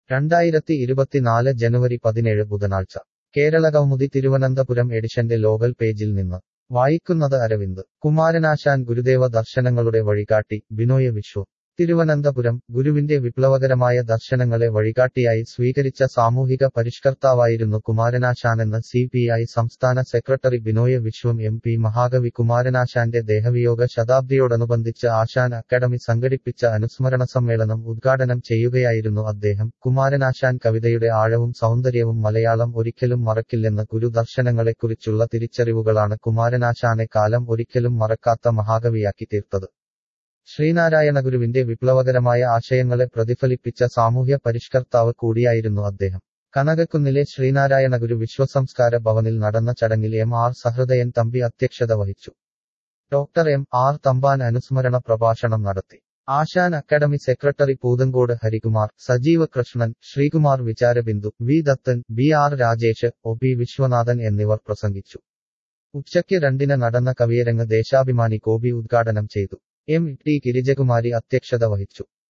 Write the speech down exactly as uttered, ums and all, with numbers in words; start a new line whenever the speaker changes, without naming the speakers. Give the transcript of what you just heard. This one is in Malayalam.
രണ്ടായിരത്തി ഇരുപത്തിനാല് ജനുവരി പതിനേഴ് ബുധനാഴ്ച കേരളകൗമുദി തിരുവനന്തപുരം എഡിഷന്റെ ലോകൽ പേജിൽ നിന്ന് വായിക്കുന്നത് അരവിന്ദ്. കുമാരനാശാൻ ഗുരുദേവ ദർശനങ്ങളുടെ വഴികാട്ടി, ബിനോയ് വിശ്വം. തിരുവനന്തപുരം ഗുരുവിന്റെ വിപ്ലവകരമായ ദർശനങ്ങളെ വഴികാട്ടിയായി സ്വീകരിച്ച സാമൂഹിക പരിഷ്കർത്താവായിരുന്നു കുമാരനാശാനെന്ന് സി പി ഐ സംസ്ഥാന secretary Binoy Viswam M P. മഹാകവി കുമാരനാശാന്റെ ദേഹവിയോഗ ശതാബ്ദിയോടനുബന്ധിച്ച് ആശാൻ അക്കാദമി സംഘടിപ്പിച്ച അനുസ്മരണ സമ്മേളനം ഉദ്ഘാടനം ചെയ്യുകയായിരുന്നു അദ്ദേഹം. കുമാരനാശാൻ കവിതയുടെ ആഴവും സൗന്ദര്യവും മലയാളം ഒരിക്കലും മറക്കില്ലെന്ന് ഗുരുദർശനങ്ങളെക്കുറിച്ചുള്ള തിരിച്ചറിവുകളാണ് കുമാരനാശാനെ കാലം ഒരിക്കലും മറക്കാത്ത മഹാകവിയാക്കി തീർത്തത്. ശ്രീനാരായണഗുരുവിന്റെ വിപ്ലവകരമായ ആശയങ്ങളെ പ്രതിഫലിപ്പിച്ച സാമൂഹ്യ പരിഷ്കർത്താവ് കൂടിയായിരുന്നു അദ്ദേഹം. കനകക്കുന്നിലെ ശ്രീനാരായണഗുരു വിശ്വസംസ്കാര ഭവനിൽ നടന്ന ചടങ്ങിൽ എം ആർ സഹൃദയൻ തമ്പി അധ്യക്ഷത വഹിച്ചു. ഡോക്ടർ എം ആർ തമ്പാൻ അനുസ്മരണ പ്രഭാഷണം നടത്തി. Asan academy secretary Poothankode Harikumar, Sajeeva Krishnan, Sreekumar Vicharabindu, V Dathan, B R Rajesh, O P Viswanathan എന്നിവർ പ്രസംഗിച്ചു. ഉച്ചയ്ക്ക് രണ്ടിന് നടന്ന കവിയരങ്ങ് ദേശാഭിമാനി ഗോപി ഉദ്ഘാടനം ചെയ്തു. എം ടി ഗിരിജകുമാരി അധ്യക്ഷത വഹിച്ചു.